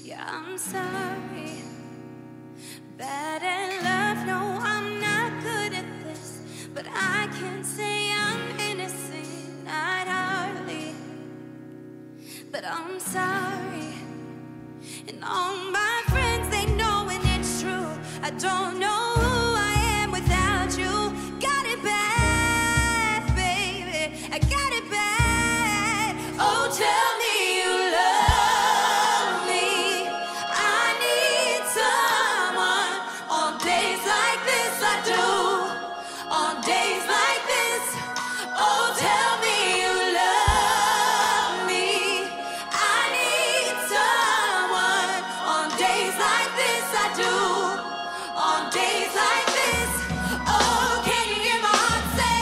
Yeah, I'm sorry. Bad at love, no, I'm not good at this. But I can't say I'm innocent, not hardly. But I'm sorry. And all my friends, they know and it's true. I don't know who I am without you. Got it bad, baby, I got it bad. Oh, tell me you love me. I need someone. On days like this I do. On days like this. Oh, tell me you love me. I need someone. On days like this I do. On days like this. Oh, can you hear my heart say?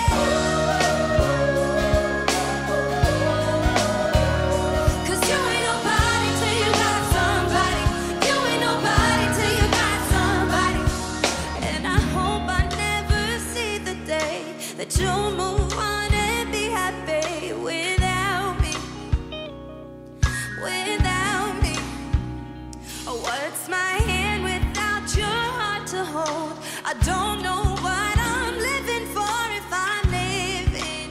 'Cause you ain't nobody till you got somebody. You ain't nobody till you got somebody. And I hope I never see the day that you move on and be happy without me. Without me. Oh, what's my hand without your heart to hold? I don't know what I'm living for if I'm living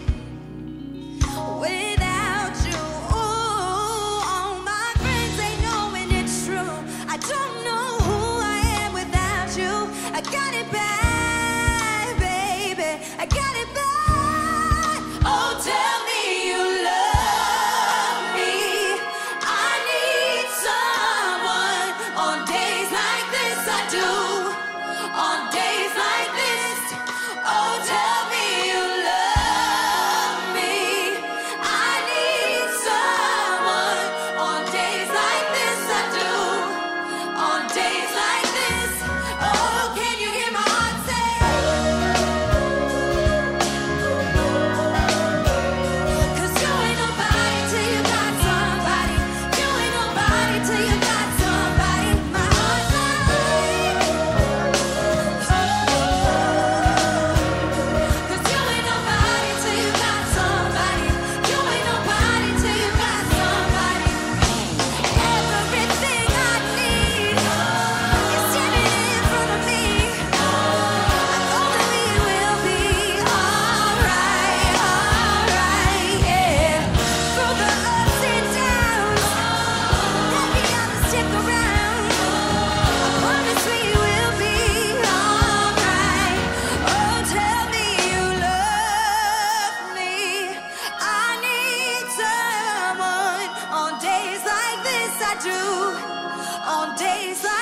without you. Oh, all my friends, they know and it's true. I don't know who I am without you. I got it bad, baby, I got it bad. Oh, tell me you love me. I need someone. On days like this I do. On days like this. Oh, tell me you love me. I need someone. On days like this I do. On days like this. Oh, can you hear my heart say? 'Cause you ain't nobody till you got somebody. You ain't nobody till you got somebody. My heart's like, 'cause you ain't nobody till you got somebody. You ain't nobody till you got somebody. Everything I need is standing in front of me. I know that we will be alright, yeah. Through the ups and downs, baby, I'ma stick around. I promise we will be alright. Oh, tell me you love me. I need someone. On days like this I do. On days like